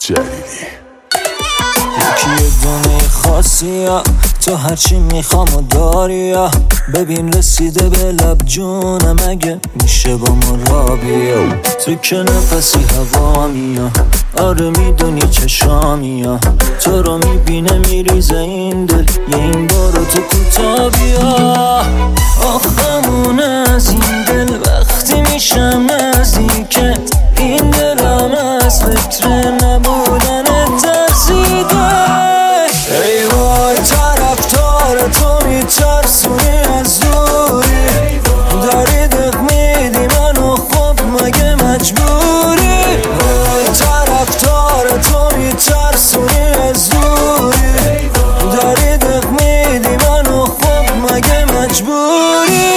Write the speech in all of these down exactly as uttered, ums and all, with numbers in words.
جدیدی یکی دونه خاصی ها تو هرچی میخوام و داری ها. ببین رسیده به لب جونم اگه میشه با ما را بیا. تو که نفسی هوا میا آره میدونی چشامی ها. تو رو میبینه میریزه این دل یه این بارو تو کوتا بیا. آخمون از این دل وقتی میشم نزدیکت این دلم از فکر نبودن ترسیده. ای وای طرفدار تو میترسونی از دوری داری دق میدی منو خب مگه مجبوری. وای طرفدار تو میترسونی از دوری داری دق میدی منو خب مگه مجبوری.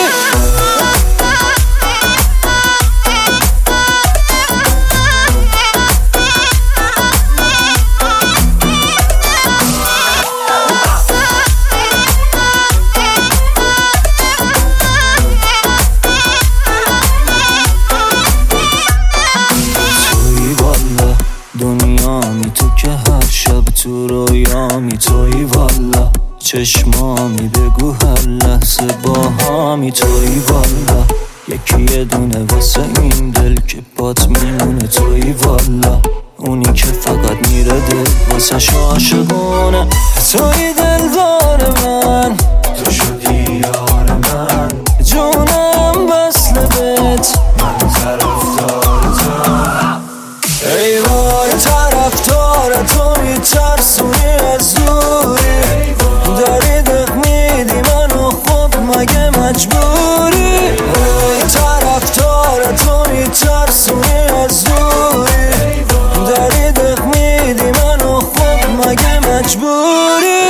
دنیامی تو که هر شب تو رویامی توی والا. چشمامی بگو هر لحظه با هامی توی والا. یکی یه دونه واسه این دل که بات میمونه توی والا. اونی که فقط میره دل واسه عاشقونه. توی دلدار من تو شدی یار من جونم وصل بهت من طرفدار تو. ای وای طرفدار تو میترسونی از دوری داری دق میدی منو خب مگه مجبوری. ای طرفدار تو میترسونی از دوری داری دق میدی منو خب مگه مجبوری.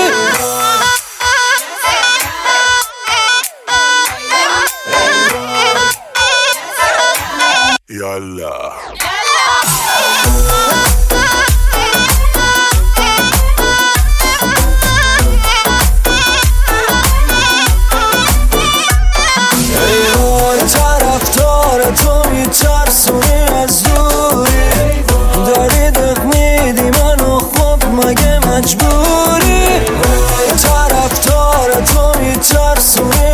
یالا تو میترسونی از دوری داری دق میدی منو خب مگه مجبوری. طرفدار تو میترسونی